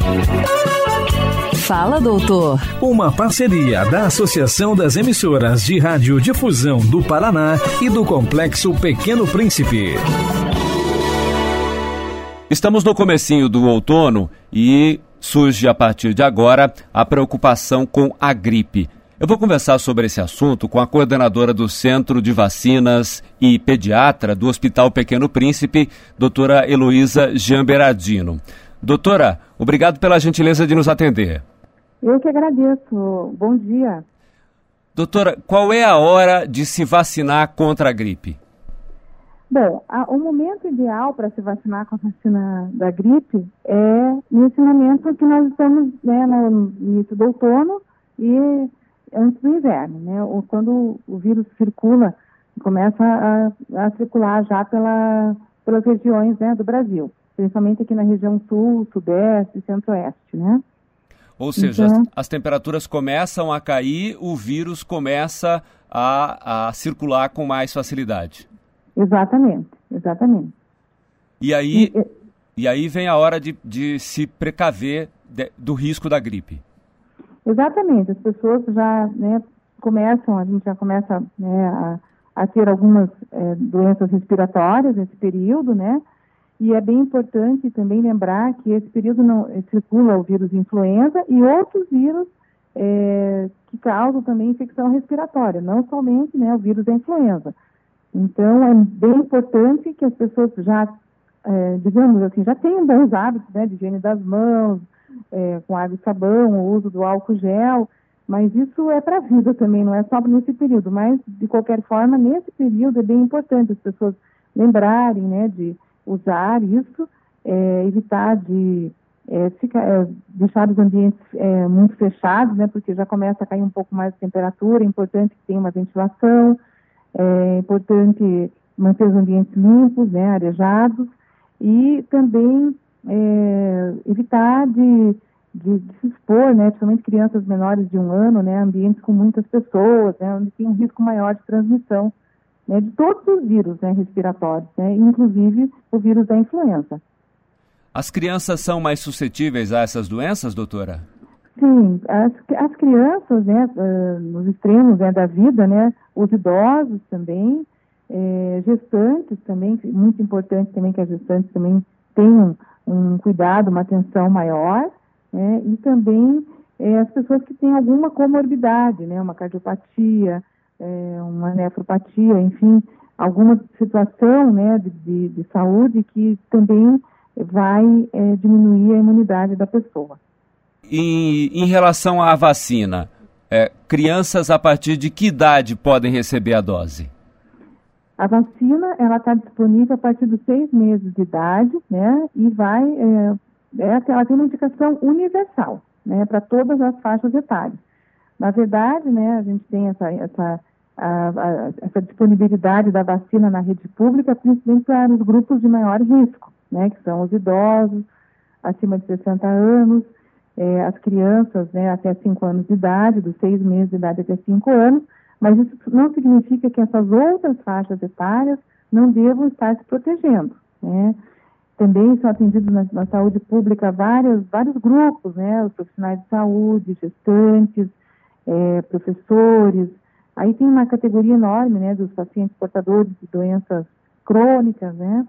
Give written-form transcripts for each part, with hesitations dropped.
Fala, doutor. Uma parceria da Associação das Emissoras de Radiodifusão do Paraná e do Complexo Pequeno Príncipe. Estamos no comecinho do outono e surge a partir de agora a preocupação com a gripe. Eu vou conversar sobre esse assunto com a coordenadora do Centro de Vacinas e pediatra do Hospital Pequeno Príncipe, doutora Heloísa Giamberardino. Doutora, obrigado pela gentileza de nos atender. Eu que agradeço. Bom dia. Doutora, qual é a hora de se vacinar contra a gripe? Bom, o momento ideal para se vacinar com a vacina da gripe é nesse momento que nós estamos, né, no início do outono e antes do inverno, né, quando o vírus circula, começa a circular já pelas regiões, né, do Brasil, principalmente aqui na região sul, sudeste e centro-oeste, né? Ou seja, então, as temperaturas começam a cair, o vírus começa a circular com mais facilidade. Exatamente. E aí vem a hora de se precaver do risco da gripe. Exatamente, as pessoas já, né, a gente já começa, né, a ter algumas doenças respiratórias nesse período, né? E é bem importante também lembrar que esse período não circula o vírus influenza e outros vírus que causam também infecção respiratória, não somente, né, o vírus da influenza. Então, é bem importante que as pessoas já, digamos assim, já tenham bons hábitos, né, de higiene das mãos, com água e sabão, o uso do álcool gel, mas isso é para a vida também, não é só nesse período, mas, de qualquer forma, nesse período é bem importante as pessoas lembrarem, né, de usar isso, evitar de deixar os ambientes muito fechados, né, porque já começa a cair um pouco mais de temperatura, é importante que tenha uma ventilação, é importante manter os ambientes limpos, né, arejados, e também evitar de se expor, né, principalmente crianças menores de 1 ano, né, ambientes com muitas pessoas, né, onde tem um risco maior de transmissão, né, de todos os vírus, né, respiratórios, né, inclusive o vírus da influenza. As crianças são mais suscetíveis a essas doenças, doutora? Sim, as crianças, né, nos extremos, né, da vida, né, os idosos também, gestantes também, muito importante também que as gestantes também tenham um cuidado, uma atenção maior, né, e também as pessoas que têm alguma comorbidade, né, uma cardiopatia, uma nefropatia, enfim, alguma situação, né, de saúde que também vai diminuir a imunidade da pessoa. E em relação à vacina, crianças a partir de que idade podem receber a dose? A vacina, ela está disponível a partir dos 6 meses de idade, né, e ela tem uma indicação universal, né, para todas as faixas etárias. Na verdade, né, a gente tem essa disponibilidade da vacina na rede pública, principalmente para os grupos de maior risco, né, que são os idosos, acima de 60 anos, as crianças, né, até 5 anos de idade, dos 6 meses de idade até 5 anos, mas isso não significa que essas outras faixas etárias não devam estar se protegendo, né. Também são atendidos na saúde pública vários grupos, né, os profissionais de saúde, gestantes, professores. Aí tem uma categoria enorme, né, dos pacientes portadores de doenças crônicas, né,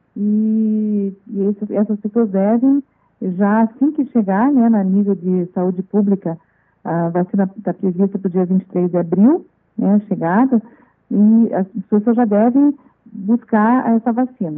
e essas pessoas devem, já assim que chegar, né, na nível de saúde pública, a vacina está prevista para o dia 23 de abril, né, a chegada, e as pessoas já devem buscar essa vacina.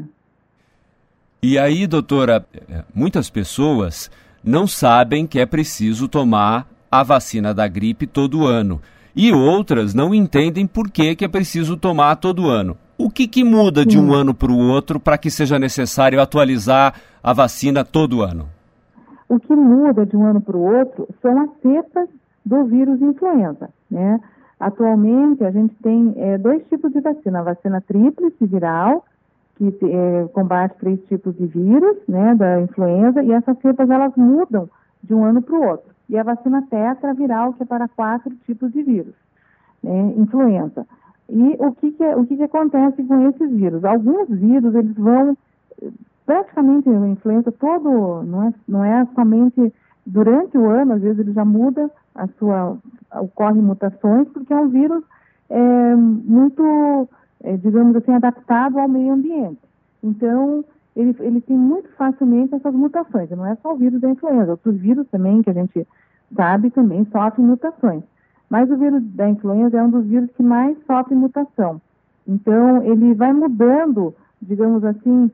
E aí, doutora, muitas pessoas não sabem que é preciso tomar a vacina da gripe todo ano. E outras não entendem por que é preciso tomar todo ano. O que muda de um ano para o outro para que seja necessário atualizar a vacina todo ano? O que muda de um ano para o outro são as cepas do vírus influenza, né? Atualmente, a gente tem 2 tipos de vacina. A vacina tríplice viral, que combate 3 tipos de vírus, né, da influenza, e essas cepas, elas mudam de um ano para o outro. E a vacina tetraviral, que é para 4 tipos de vírus, né, influenza. E o que acontece com esses vírus? Alguns vírus, eles vão praticamente a influenza todo, não é somente durante o ano, às vezes ele já muda, ocorrem mutações, porque é um vírus muito, digamos assim, adaptado ao meio ambiente. Então, ele tem muito facilmente essas mutações. Não é só o vírus da influenza, outros vírus também, que a gente sabe, também sofrem mutações. Mas o vírus da influenza é um dos vírus que mais sofre mutação. Então, ele vai mudando, digamos assim,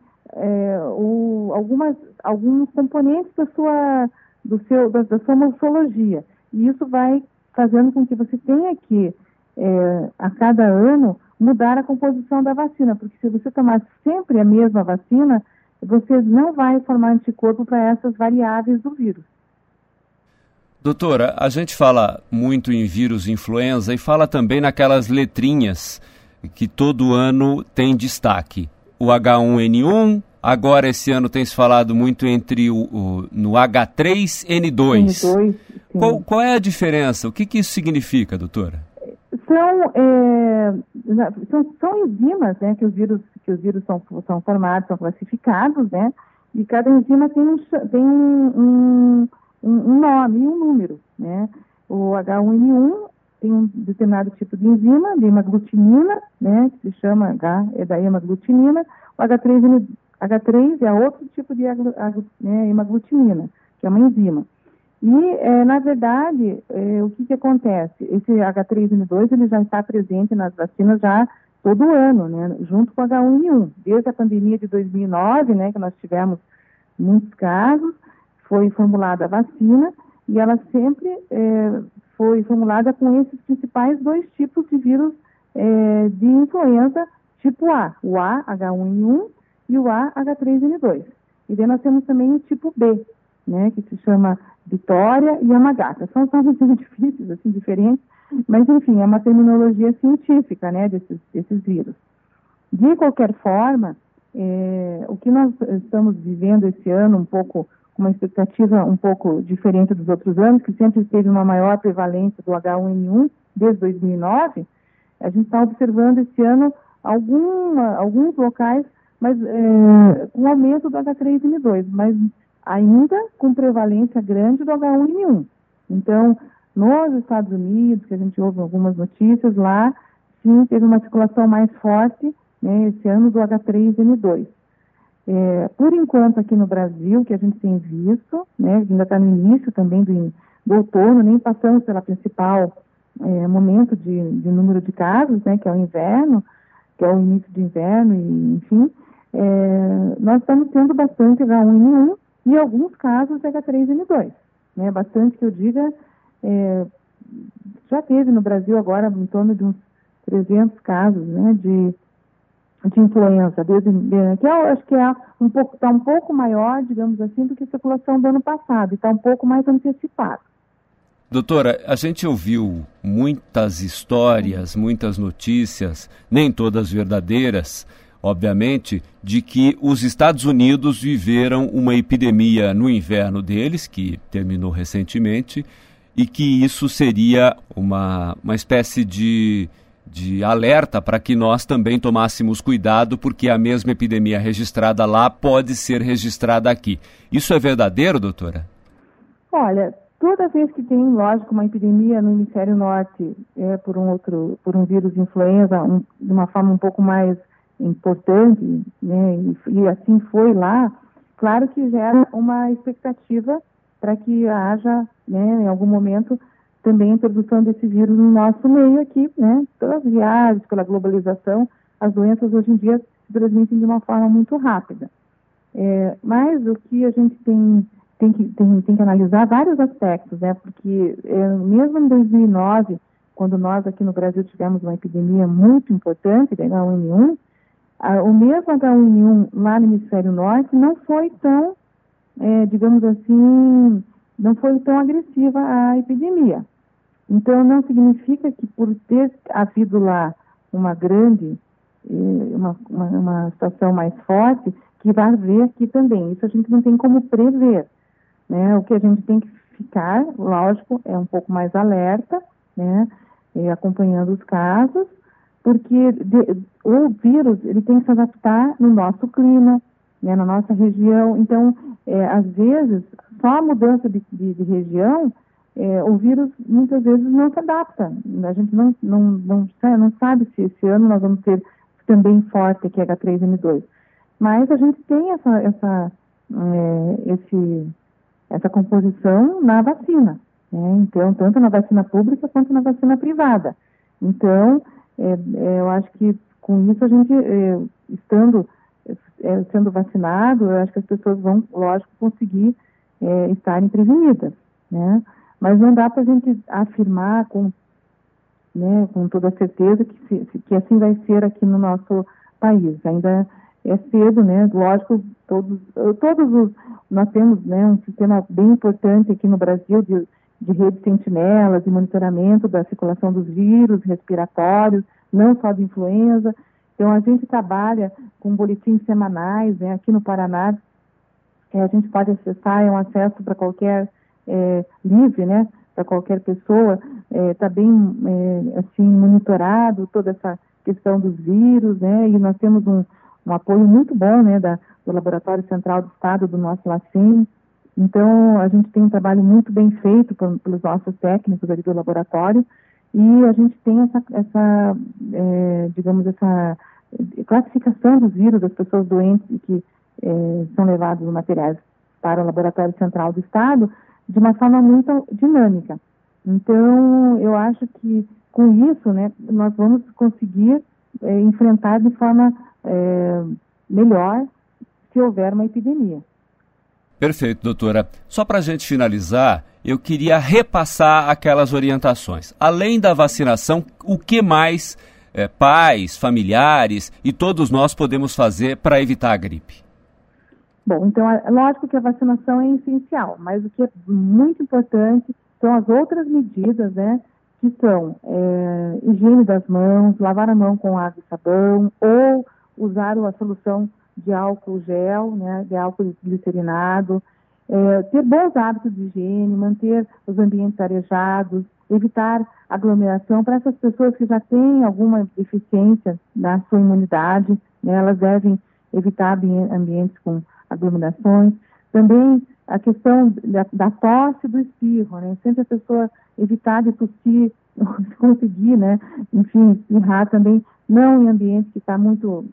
alguns componentes da sua morfologia. E isso vai fazendo com que você tenha que, a cada ano, mudar a composição da vacina, porque se você tomar sempre a mesma vacina, você não vai formar anticorpo para essas variáveis do vírus. Doutora, a gente fala muito em vírus influenza e fala também naquelas letrinhas que todo ano tem destaque. O H1N1, agora esse ano tem se falado muito no H3N2. Qual é a diferença? O que isso significa, doutora? São enzimas, né, que os vírus são formados, são classificados, né, e cada enzima tem um nome e um número, né. O H1N1 tem um determinado tipo de enzima, de hemaglutinina, né, que se chama da hemaglutinina. O H3 é outro tipo de hemaglutinina, que é uma enzima. E, na verdade, o que acontece? Esse H3N2 ele já está presente nas vacinas já todo ano, né, junto com o H1N1. Desde a pandemia de 2009, né, que nós tivemos muitos casos, foi formulada a vacina e ela sempre foi formulada com esses principais dois tipos de vírus de influenza tipo A, o A, H1N1 e o A, H3N2. E daí nós temos também o tipo B, né, que se chama Vitória e Yamagata. São nomes difíceis, assim, diferentes, mas, enfim, é uma terminologia científica, né, desses vírus. De qualquer forma, o que nós estamos vivendo esse ano, um pouco, uma expectativa um pouco diferente dos outros anos, que sempre teve uma maior prevalência do H1N1 desde 2009, a gente está observando esse ano alguns locais, mas com aumento do H3N2, mas ainda com prevalência grande do H1N1. Então, nos Estados Unidos, que a gente ouve algumas notícias lá, sim, teve uma circulação mais forte, né, esse ano do H3N2. Por enquanto, aqui no Brasil, que a gente tem visto, né, ainda está no início também do outono, nem passamos pela principal momento de número de casos, né, que é o inverno, que é o início do inverno, e, enfim, nós estamos tendo bastante H1N1 e alguns casos de H3N2, né, bastante que eu diga, já teve no Brasil agora em torno de uns 300 casos, né, de influenza, que eu acho que está um pouco maior, digamos assim, do que a circulação do ano passado, e está um pouco mais antecipado. Doutora, a gente ouviu muitas histórias, muitas notícias, nem todas verdadeiras, obviamente, de que os Estados Unidos viveram uma epidemia no inverno deles, que terminou recentemente, e que isso seria uma espécie de alerta para que nós também tomássemos cuidado, porque a mesma epidemia registrada lá pode ser registrada aqui. Isso é verdadeiro, doutora? Olha, toda vez que tem, lógico, uma epidemia no hemisfério norte por um vírus de influenza, de uma forma um pouco mais importante, né, e assim foi lá, claro que gera uma expectativa para que haja, né, em algum momento, também a introdução desse vírus no nosso meio aqui, né, pelas viagens, pela globalização, as doenças hoje em dia se transmitem de uma forma muito rápida. Mas o que a gente tem que analisar vários aspectos, né, porque mesmo em 2009, quando nós aqui no Brasil tivemos uma epidemia muito importante da H1N1, o mesmo H1N1 lá no hemisfério norte não foi tão, digamos assim, não foi tão agressiva a epidemia. Então, não significa que por ter havido lá uma grande, uma situação mais forte, que vai haver aqui também. Isso a gente não tem como prever, né? O que a gente tem que ficar, lógico, é um pouco mais alerta, né? Acompanhando os casos, porque o vírus ele tem que se adaptar no nosso clima, né, na nossa região. Então, às vezes, só a mudança de região, o vírus muitas vezes não se adapta. A gente não sabe se esse ano nós vamos ter também forte aqui H3N2. Mas a gente tem essa composição na vacina, né? Então, tanto na vacina pública quanto na vacina privada. Então, eu acho que com isso a gente, sendo vacinado, eu acho que as pessoas vão, lógico, conseguir estarem prevenidas, né? Mas não dá para a gente afirmar com toda certeza que assim vai ser aqui no nosso país. Ainda é cedo, né? Lógico, nós temos, né, um sistema bem importante aqui no Brasil de rede de sentinelas, de monitoramento da circulação dos vírus respiratórios, não só de influenza. Então, a gente trabalha com boletins semanais, né? Aqui no Paraná, a gente pode acessar, é um acesso para qualquer livre, né? Para qualquer pessoa, está bem assim monitorado toda essa questão dos vírus, né? E nós temos um apoio muito bom, né, do Laboratório Central do Estado, do nosso LACEN. Então, a gente tem um trabalho muito bem feito pelos nossos técnicos ali do laboratório, e a gente tem essa classificação dos vírus das pessoas doentes que são levados os materiais para o Laboratório Central do Estado de uma forma muito dinâmica. Então, eu acho que com isso, né, nós vamos conseguir enfrentar de forma melhor se houver uma epidemia. Perfeito, doutora. Só para a gente finalizar, eu queria repassar aquelas orientações. Além da vacinação, o que mais pais, familiares e todos nós podemos fazer para evitar a gripe? Bom, então, lógico que a vacinação é essencial, mas o que é muito importante são as outras medidas, né, que são higiene das mãos, lavar a mão com água e sabão, ou usar a solução de álcool gel, né, de álcool glicerinado, ter bons hábitos de higiene, manter os ambientes arejados, evitar aglomeração para essas pessoas que já têm alguma deficiência na sua imunidade, né, elas devem evitar ambientes com aglomerações. Também a questão da tosse e do espirro, né? Sempre a pessoa evitar de tossir, se conseguir, né? Enfim, espirrar também, não em ambiente que está muito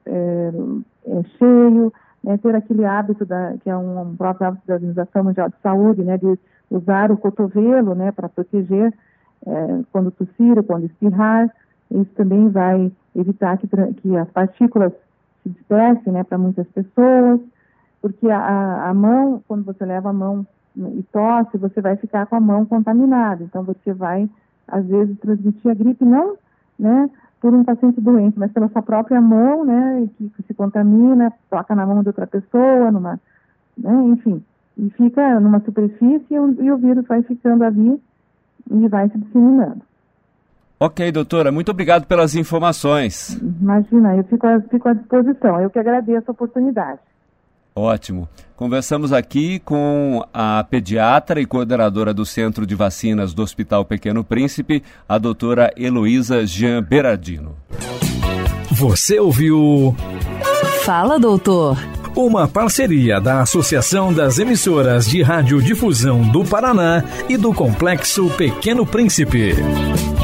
cheio, né? Ter aquele hábito, que é um próprio hábito da Organização Mundial de Saúde, né? De usar o cotovelo, né? Para proteger quando tossir ou quando espirrar. Isso também vai evitar que as partículas se dispersem, né? Para muitas pessoas. Porque a mão, quando você leva a mão e tosse, você vai ficar com a mão contaminada. Então, você vai, às vezes, transmitir a gripe não, né, por um paciente doente, mas pela sua própria mão, né, que se contamina, toca na mão de outra pessoa, né, enfim. E fica numa superfície e o vírus vai ficando ali e vai se disseminando. Ok, doutora, muito obrigado pelas informações. Imagina, eu fico à disposição. Eu que agradeço a oportunidade. Ótimo. Conversamos aqui com a pediatra e coordenadora do Centro de Vacinas do Hospital Pequeno Príncipe, a doutora Heloísa Jean Berardino. Você ouviu... Fala, doutor. Uma parceria da Associação das Emissoras de Radiodifusão do Paraná e do Complexo Pequeno Príncipe.